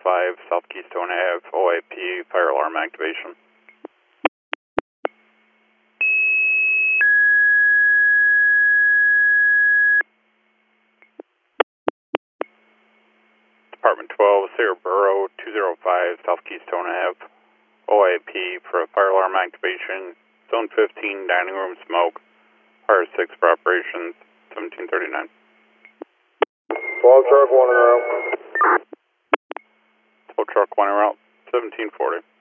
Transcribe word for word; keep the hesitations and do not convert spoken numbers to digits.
five South Keystone Ave, O I P, fire alarm activation. Department twelve, Sarah Burrow, two oh five South Keystone Ave, O I P for a fire alarm activation. Zone fifteen, dining room smoke. Fire six for operations, seventeen thirty-nine. twelve truck, one in route. twelve truck, one in route, seventeen forty.